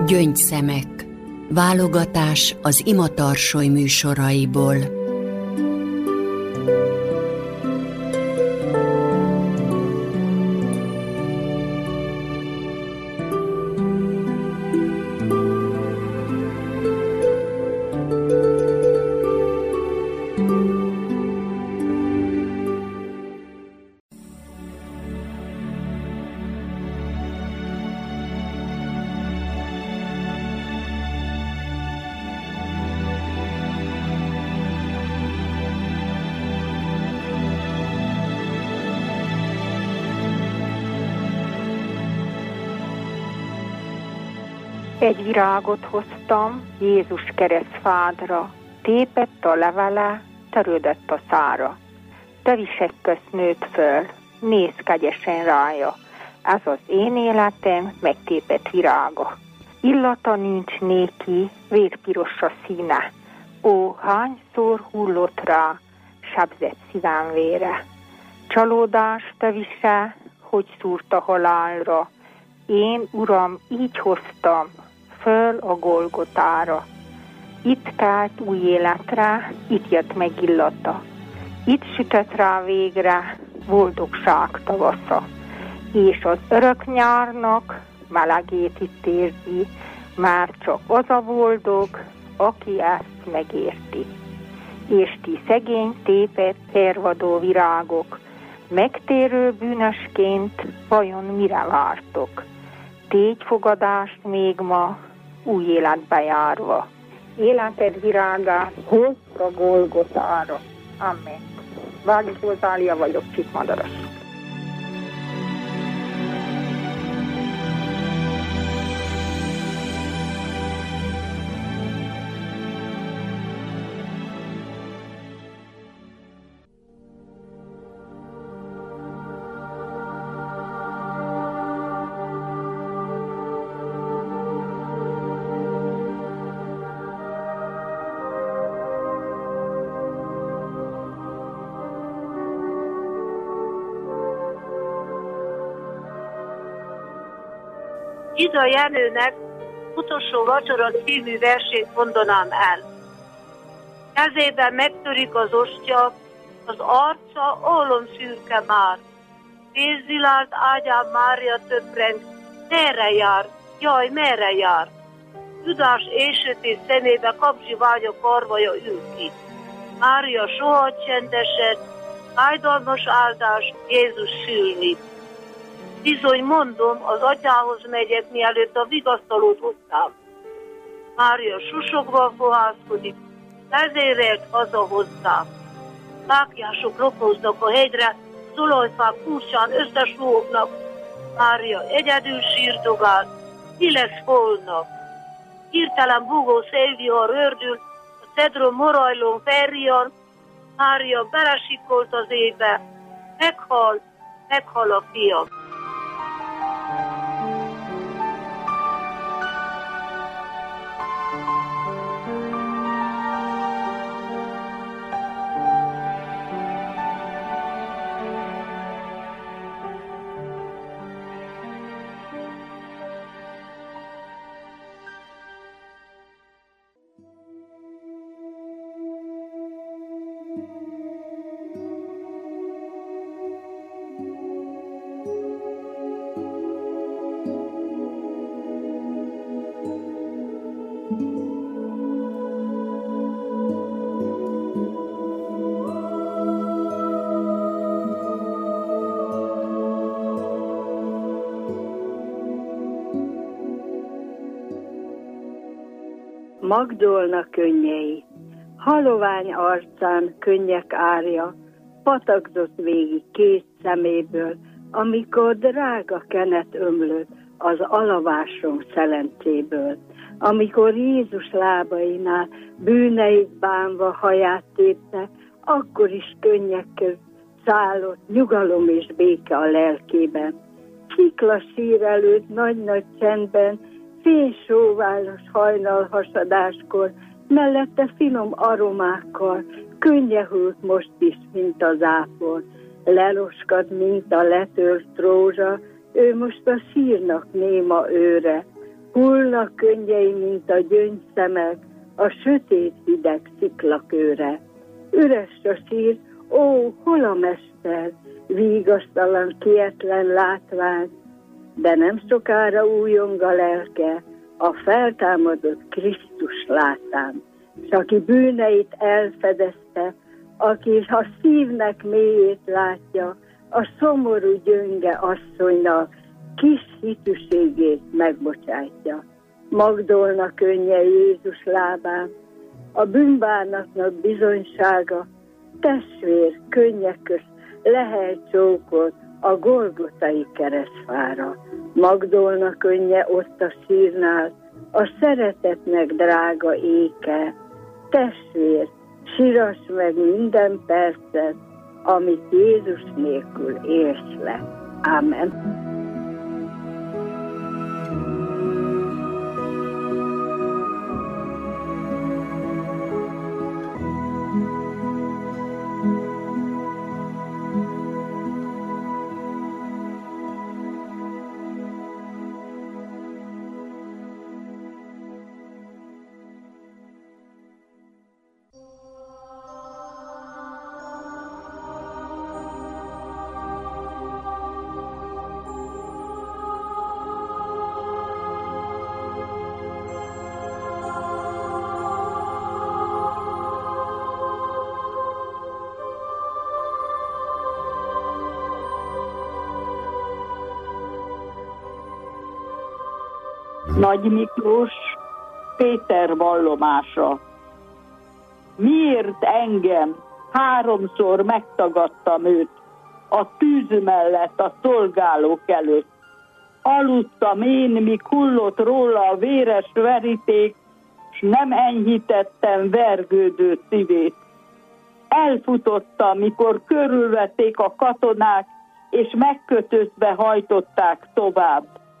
Gyöngyszemek. Válogatás az Ima Tarsoly műsoraiból. Egy virágot hoztam Jézus keresztfádra, tépett a levele, törődött a szára. Tevisek közt nőtt föl, néz kegyesen rája, ez az én életem megtépett virága. Illata nincs néki, vérpiros a színe, ó, hányszor hullott rá, sebzett szívem vére. Csalódás tevise, hogy szúrt a halálra, én, Uram, így hoztam föl a Golgotára. Itt kelt új életre, itt jött meg illata. Itt sütött rá végre boldogság tavasza. És az örök nyárnak melegét itt érzi, már csak az a boldog, aki ezt megérti. És ti szegény tépett hervadó virágok, megtérő bűnösként vajon mire vártok? Tégy fogadást még ma, új életbe járva. Életed virágát hozd a Golgotára. Amen. Vági Rozália vagyok, Csíkmadaras. Ida Jenőnek Utolsó vacsora című versét mondanám el. Kezében megtörik az ostya, az arca ólomszürke már. Vízzilált ágyán Mária töpreng, merre jár, jaj, merre jár? Judás éjsötét szemébe kapzsi vágya karvaja ül ki. Mária soha csendesed, fájdalmas áldás Jézus szülni. Bizony mondom, az atyához megyek, mielőtt a vigasztalót hoztám. Mária susogva fohászkodik, ezért haza hozzám. Fáklyások ropóznak a hegyre, az olajfák furcsán összesúgnak. Mária egyedül sírdogál, mi lesz holnap? Hirtelen búgó szélvihar ördül, a cedron morajlón felrian, Mária belesikolt az éjbe, meghal a fiam. Magdolna könnyei, halovány arcán könnyek árja, patakzott végig két szeméből, amikor drága kenet ömlött az alavásom szelencéből. Amikor Jézus lábainál bűneit bánva haját tépte, akkor is könnyek közt szállott nyugalom és béke a lelkében. Szikla sír előtt nagy-nagy csendben, fénysóválos hajnalhasadáskor, mellette finom aromákkal, könnye hult most is, mint az ápor. Leloskad, mint a letört rózsa, ő most a sírnak néma őre. Hullnak könnyei, mint a gyöngyszemek, a sötét hideg sziklakőre. Üres a sír, ó, hol a mester, vigasztalan, kietlen látvány, de nem sokára újjong a lelke, a feltámadott Krisztus látán. S aki bűneit elfedezte, aki a szívnek mélyét látja, a szomorú gyönge asszonynak kis hitűségét megbocsátja. Magdolna könnye Jézus lábán, a bűnbánatnak bizonysága, testvér könnyek közt lehel csókot a Golgotai keresztfára. Magdolna könnye ott a sírnál, a szeretetnek drága éke. Testvér, sírass meg minden percet, amit Jézus nélkül élsz le. Ámen. Nagy Miklós Péter vallomása. Miért engem? Háromszor megtagadtam őt a tűz mellett a szolgálók előtt. Aludtam én, míg hullott róla a véres veríték, s nem enyhítettem vergődő szívét. Elfutottam, mikor körülvették a katonák, és megkötözve hajtották tovább.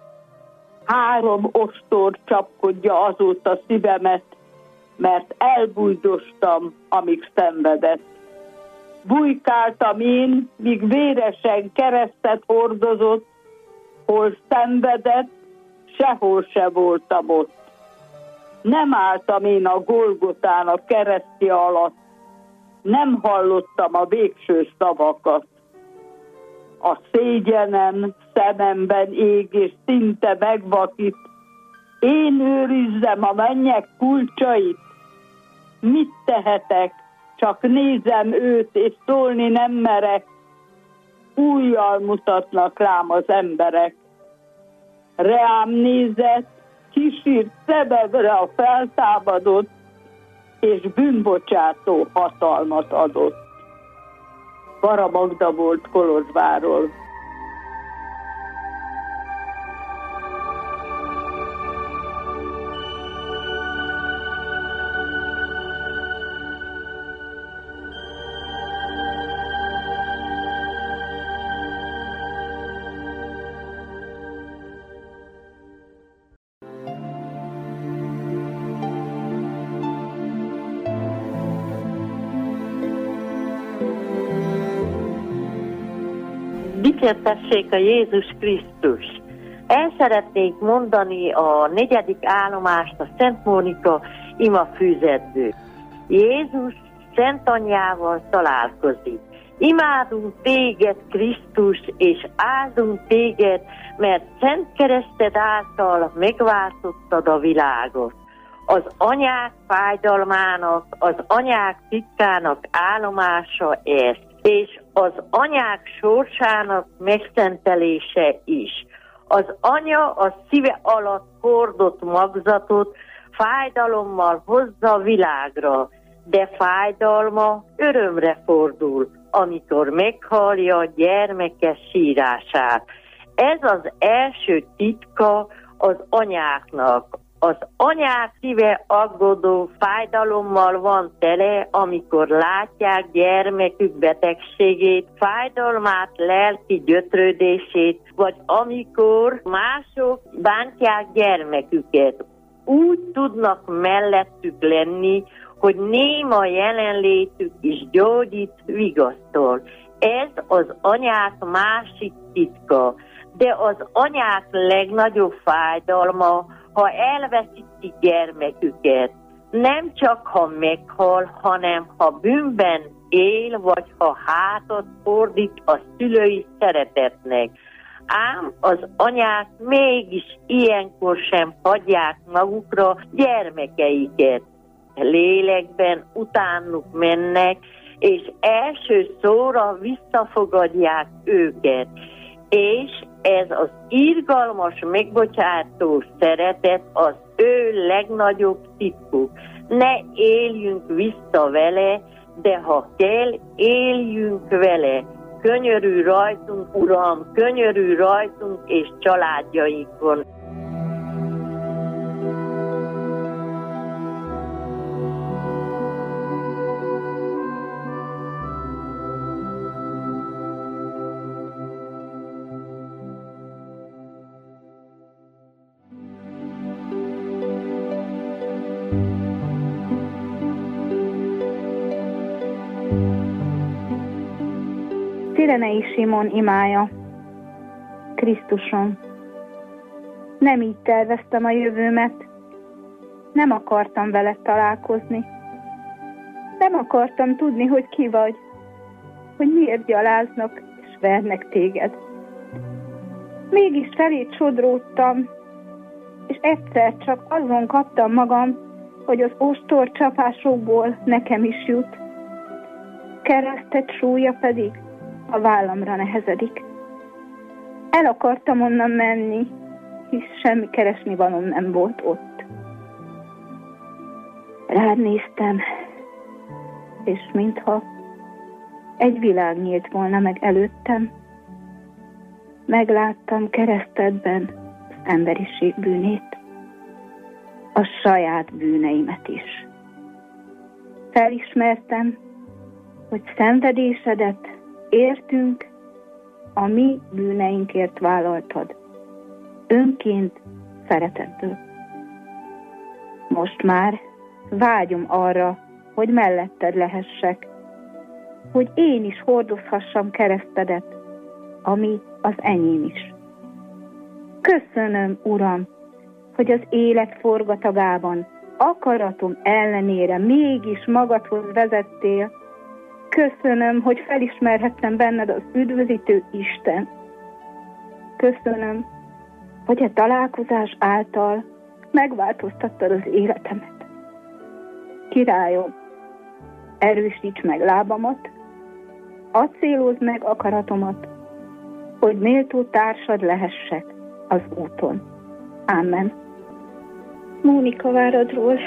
3 ostor csapkodja azóta szívemet, mert elbújdostam, amíg szenvedett. Bujkáltam én, míg véresen keresztet hordozott, hol szenvedett, sehol se voltam ott. Nem álltam én a Golgotán a keresztje alatt, nem hallottam a végső szavakat. A szégyenem szememben ég, és szinte megvakít. Én őrizzem a mennyek kulcsait. Mit tehetek? Csak nézem őt, és szólni nem merek. Újjal mutatnak rám az emberek. Reám nézett, kisírt szememre a feltámadott, és bűnbocsátó hatalmat adott. Bara Magda volt Kolozsvárról. Dicsértessék a Jézus Krisztus! El szeretnék mondani a 4. állomást, a Szent Mónika imafűzetből. Jézus Szent Anyjával találkozik. Imádunk téged, Krisztus, és áldunk téged, mert szent kereszted által megváltottad a világot. Az anyák fájdalmának, az anyák titkának állomása ez, és az anyák sorsának megszentelése is. Az anya a szíve alatt hordott magzatot fájdalommal hozza a világra, de fájdalma örömre fordul, amikor meghallja gyermeke sírását. Ez az első titka az anyáknak. Az anyák szíve aggódó fájdalommal van tele, amikor látják gyermekük betegségét, fájdalmát, lelki gyötrődését, vagy amikor mások bántják gyermeküket. Úgy tudnak mellettük lenni, hogy néma jelenlétük is gyógyít, vigasztol. Ez az anyák másik titka, de az anyák legnagyobb fájdalma, ha elveszítik gyermeküket, nem csak ha meghal, hanem ha bűnben él, vagy ha hátat fordít a szülői szeretetnek. Ám az anyák mégis ilyenkor sem hagyják magukra gyermekeiket. Lélekben utánuk mennek, és első szóra visszafogadják őket. És ez az irgalmas, megbocsátó szeretet az ő legnagyobb titkuk. Ne éljünk vissza vele, de ha kell, éljünk vele. Könyörülj rajtunk, Uram, könyörülj rajtunk és családjainkon. Szirenei Simon imája. Krisztusom, nem így terveztem a jövőmet, nem akartam veled találkozni. Nem akartam tudni, hogy ki vagy, hogy miért gyaláznak és vernek téged. Mégis feléd sodródtam, és egyszer csak azon kaptam magam, hogy az ostor csapásokból nekem is jut. Keresztet súlya pedig a vállamra nehezedik. El akartam onnan menni, hisz semmi keresnivalóm nem volt ott. Rád néztem, és mintha egy világ nyílt volna meg előttem. Megláttam keresztedben az emberiség bűnét, a saját bűneimet is. Felismertem, hogy szenvedésedet értünk, a mi bűneinkért vállaltad, önként, szeretetből. Most már vágyom arra, hogy melletted lehessek, hogy én is hordozhassam keresztedet, ami az enyém is. Köszönöm, Uram, hogy az élet forgatagában, akaratom ellenére mégis magadhoz vezettél. Köszönöm, hogy felismerhettem benned az üdvözítő Isten. Köszönöm, hogy a találkozás által megváltoztattad az életemet. Királyom, erősíts meg lábamat, acélozd meg akaratomat, hogy méltó társad lehessek az úton. Ámen. Mónika Váradról.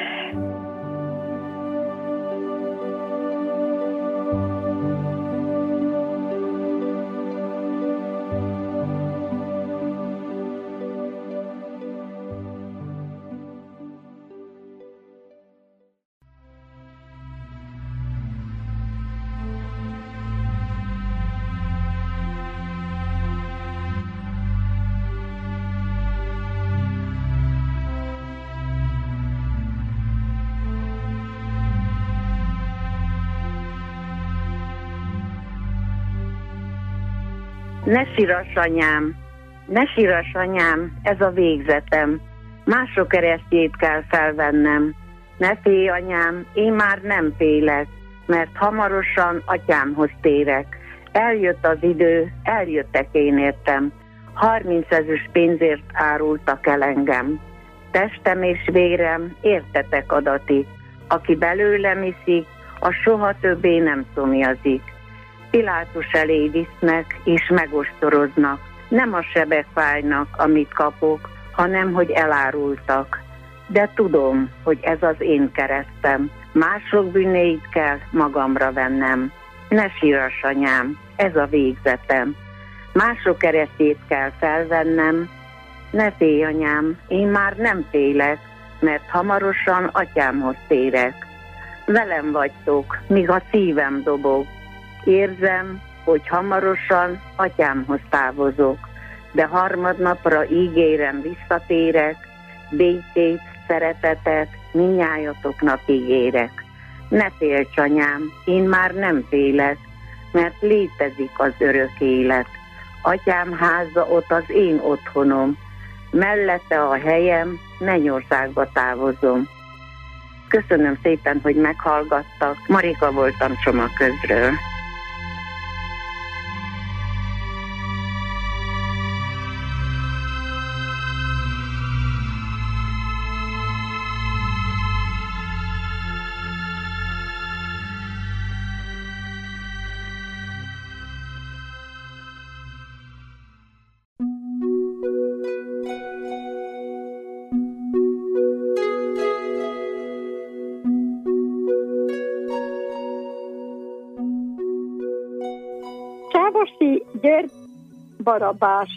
Ne sírass, anyám, ne sírass, anyám, ez a végzetem. Mások keresztjét kell felvennem. Ne félj, anyám, én már nem félek, mert hamarosan atyámhoz térek. Eljött az idő, eljöttek én értem. 30 ezüst pénzért árultak el engem. Testem és vérem, értetek adatik. Aki belőlem iszik, az soha többé nem szomjazik. Pilátus elé visznek és megostoroznak. Nem a sebek fájnak, amit kapok, hanem hogy elárultak. De tudom, hogy ez az én keresztem. Mások bűneit kell magamra vennem. Ne sírass, anyám, ez a végzetem. Mások keresztjét kell felvennem. Ne félj, anyám, én már nem félek, mert hamarosan atyámhoz térek. Velem vagytok, míg a szívem dobog. Érzem, hogy hamarosan atyámhoz távozok, de harmadnapra ígérem visszatérek, békét, szeretetet mindnyájatoknak ígérek. Ne félj, anyám, én már nem félek, mert létezik az örök élet. Atyám háza ott az én otthonom, mellette a helyem, mennyországba távozom. Köszönöm szépen, hogy meghallgattak. Marika voltam Csomagközről. Csávosi György Barabás.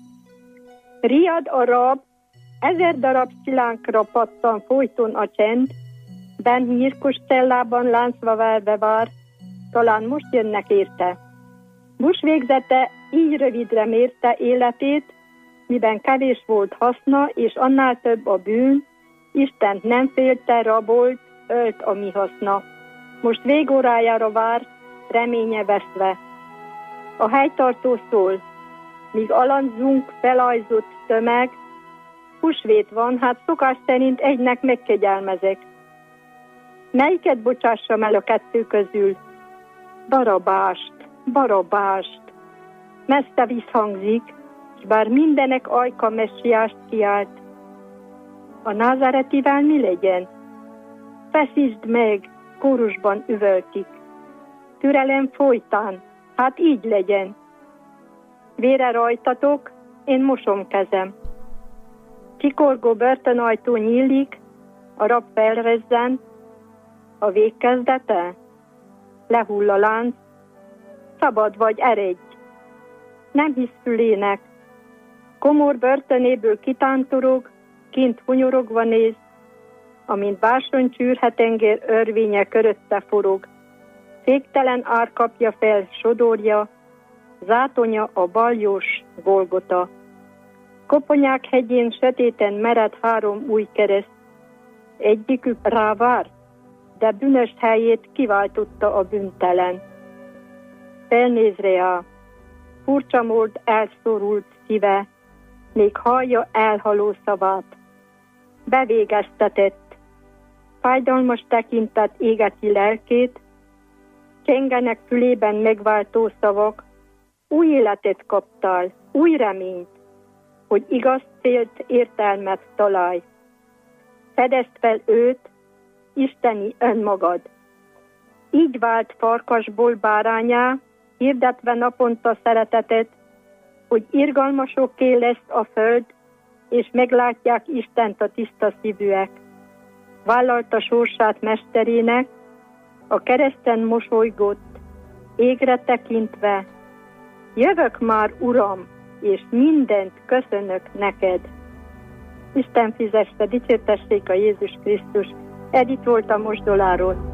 Riad a rab, 1000 darab szilánkra pattan folyton a csend, benn nyírkos cellában láncba verve vár, talán most jönnek érte. Bush végzete így rövidre mérte életét, miben kevés volt haszna, és annál több a bűn, Istent nem félte, rabolt, ölt a mi haszna. Most végórájára vár, reménye veszve. A helytartó szól, míg alanzunk felajzott tömeg, húsvét van, hát szokás szerint egynek megkegyelmezek. Melyiket bocsássam el a kettő közül? Barabást, Barabást. Messze visszhangzik, s bár mindenek ajka messiást kiált. A názáretivel mi legyen? Feszítsd meg, kórusban üvöltik. Türelem folytán, hát így legyen. Vére rajtatok, én mosom kezem. Csikorgó börtönajtó nyílik, a rab felrezzen, a végkezdete, lehull a lánc, szabad vagy, eredj. Nem hisz fülének, komor börtönéből kitántorog, kint hunyorogva néz, amint bársonycsűrhetenger örvénye körötte forog. Féktelen ár kapja fel sodorja, zátonya a baljós Golgota. Koponyák hegyén sötéten mered 3 új kereszt, egyikük rávár, de bűnös helyét kiváltotta a bűntelen. Felnéz rá, furcsa mód elszorult szíve, még hallja elhaló szavát. Bevégeztetett, fájdalmas tekintet égeti lelkét, csengenek fülében megváltó szavak, új életet kaptál, új reményt, hogy igaz célt, értelmet találj. Fedezd fel őt, isteni önmagad. Így vált farkasból bárányá, hirdetve naponta szeretetet, hogy irgalmasokké lesz a föld, és meglátják Istent a tiszta szívűek. Vállalta sorsát mesterének, a kereszten mosolygott, égre tekintve, jövök már, Uram, és mindent köszönök neked. Isten fizesse, dicsértessék a Jézus Krisztus. Edith volt a Mosdoláról.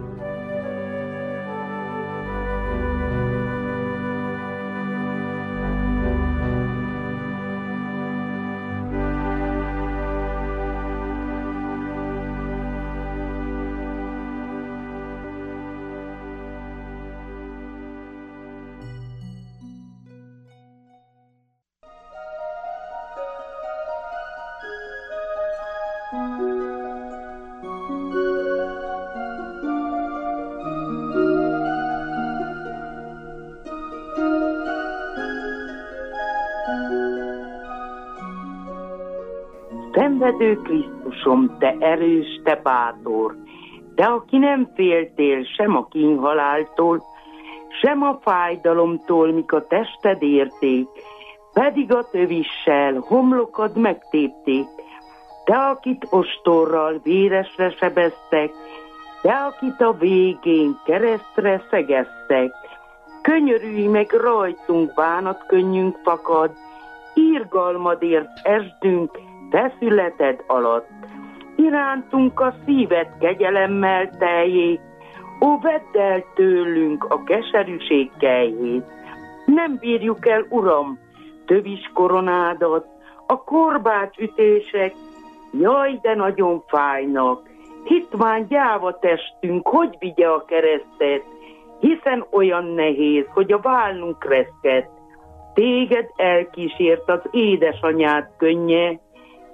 Szenvedő Krisztusom, te erős, te bátor, te, aki nem féltél sem a kínhaláltól, sem a fájdalomtól, mik a tested érték, pedig a tövissel homlokad megtépték, te, akit ostorral véresre sebeztek, te, akit a végén keresztre szegeztek, könyörülj meg rajtunk, bánatkönnyünk fakad, irgalmadért esdünk, te születed alatt. Irántunk a szíved kegyelemmel teljék, ó, vedd el tőlünk a keserűség kelyhét. Nem bírjuk el, Uram, tövis koronádat, a korbács ütések, jaj, de nagyon fájnak. Hitvány gyáva testünk, hogy vigye a keresztet, hiszen olyan nehéz, hogy a vállunk reszket. Téged elkísért az édesanyád könnye,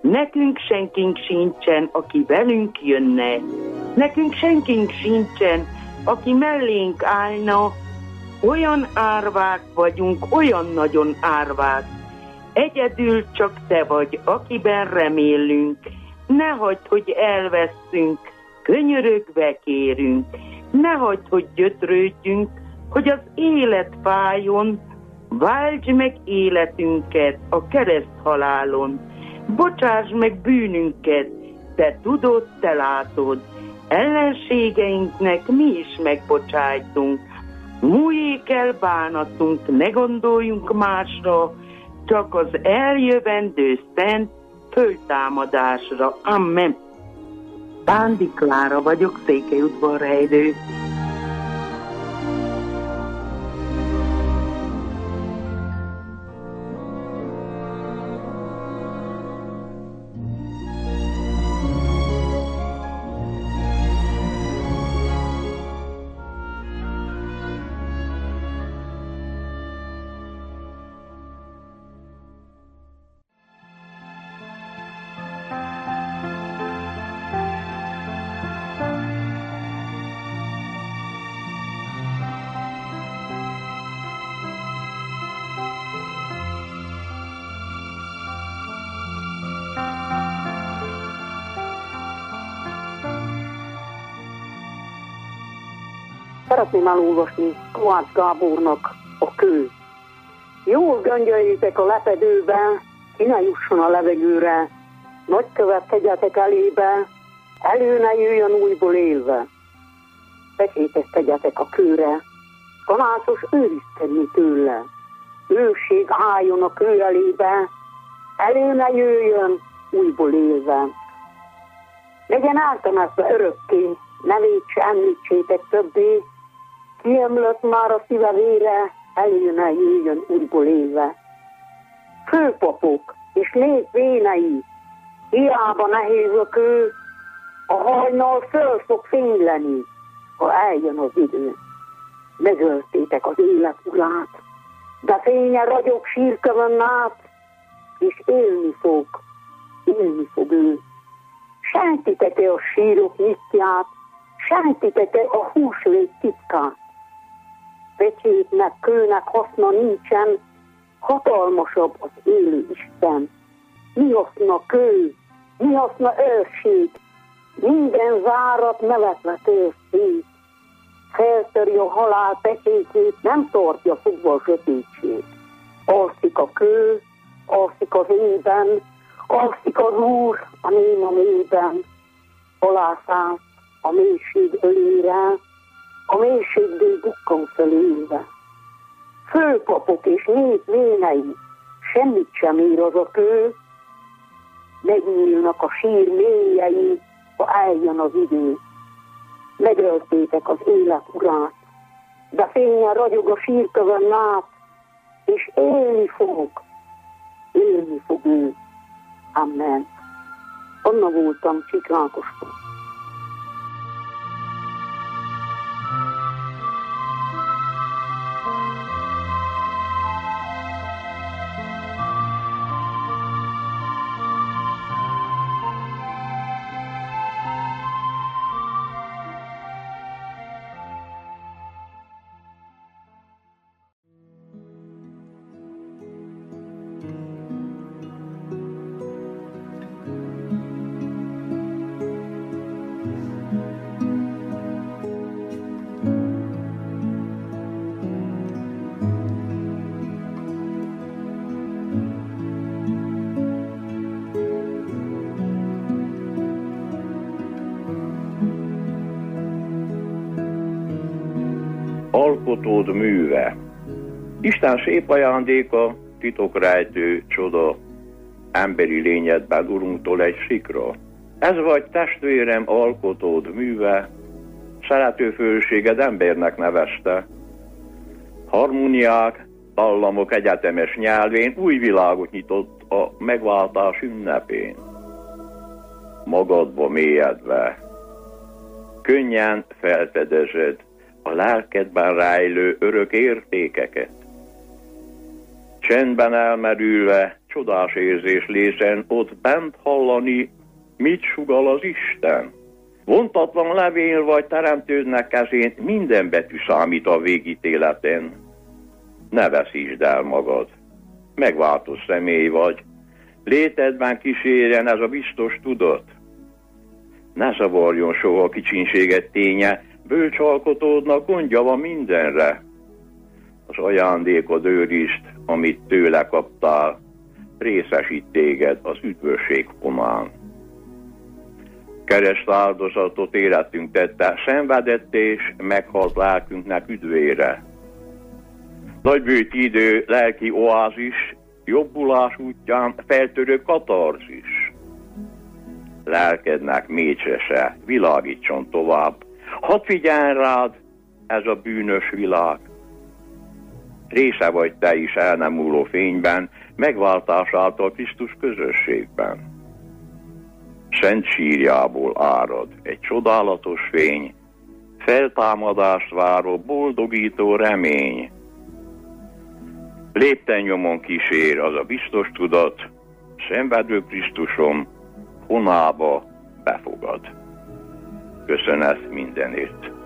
Nekünk senkink sincsen, aki velünk jönne. Nekünk senkink sincsen, aki mellénk állna. Olyan árvák vagyunk, olyan nagyon árvák. Egyedül csak te vagy, akiben remélünk. Ne hagyd, hogy elveszünk, könyörögve kérünk. Ne hagyd, hogy gyötrődjünk, hogy az élet fájjon. Váltsd meg életünket a kereszthalálon. Bocsáss meg bűnünket, te tudod, te látod. Ellenségeinknek mi is megbocsájtunk. Múljék el bánatunk, ne gondoljunk másra, csak az eljövendő szent föltámadásra. Amen. Bándi Klára vagyok, Székelyudvarhelyből. Szeretném elolvasni Kovács Gábornak a Kő. Jól göngyöljétek a lepedőbe, ki ne jusson a levegőre, nagykövet tegyetek elébe, elő ne jöjjön újból élve. Pecsétet tegyetek a kőre, tanácsos őrizkedni tőle. Őrség álljon a kő elébe, elő ne jöjjön újból élve. Legyen eltemetve örökké, nevét se említsétek többé, kiömlött már a szíve vére, elő ne jöjjön újból élve. Főpapok és népvénei, hiába nehéz a kő, a hajnal föl fog fényleni, ha eljön az idő. Megöltétek az élet urát, de fénye ragyog sírkövön át, és élni fog ő. Sejtitek-e a sírok nyitját, sejtitek-e a húsvét titkát? Pecsétnek, kőnek haszna nincsen, hatalmasabb az élő Isten. Mi haszna kő, mi haszna őrség, minden zárat nevetve tör szét. Feltöri a halál pecsétjét, nem tartja fogva a sötétség. Alszik a kő, alszik az ében, alszik az Úr a néma mélyben. Alászállt a mélység ölére, a mélységből bukkan fölélve. Főpapok és népvénei, semmit sem ér az a kő, megnyílnak a sír mélyei, ha eljön az idő. Megöltétek az élet urát, de fényen ragyog a sírkövön át, és élni fog ő. Amen. Anna voltam Csiklákostól. Alkotód műve. Isten szép ajándéka, titokrejtő csoda, emberi lényedben Urunktól egy szikra. Ez vagy testvérem, alkotód műve, szerető főséged embernek nevezte. Harmóniák, dallamok egyetemes nyelvén új világot nyitott a megváltás ünnepén. Magadba mélyedve, könnyen felfedezed a lelkedben rejlő örök értékeket. Csendben elmerülve csodás érzés lészen ott bent hallani, mit sugal az Isten. Vontatlan levél vagy teremtődnek kezén, minden betű számít a végítéleten. Ne veszítsd el magad, megváltoz személy vagy, létedben kísérjen ez a biztos tudat. Ne zavarjon soha kicsinséget ténye, bölcs alkotódnak gondja van mindenre. Az ajándékod őrizd, amit tőle kaptál, részesít téged az üdvösség honán. Kereszt áldozatot életünk tette, szenvedett és meghalt lelkünknek üdvére. Nagybőt idő, lelki oázis, jobbulás útján feltörő katarzis. Lelkednek mécsese, világítson tovább, hadd figyelj rád ez a bűnös világ. Része vagy te is el nem múló fényben, megváltás által Krisztus közösségben. Szent sírjából árad egy csodálatos fény, feltámadást váró boldogító remény. Lépten nyomon kísér az a biztos tudat, szenvedő Krisztusom honába befogad. Köszönet mindenért.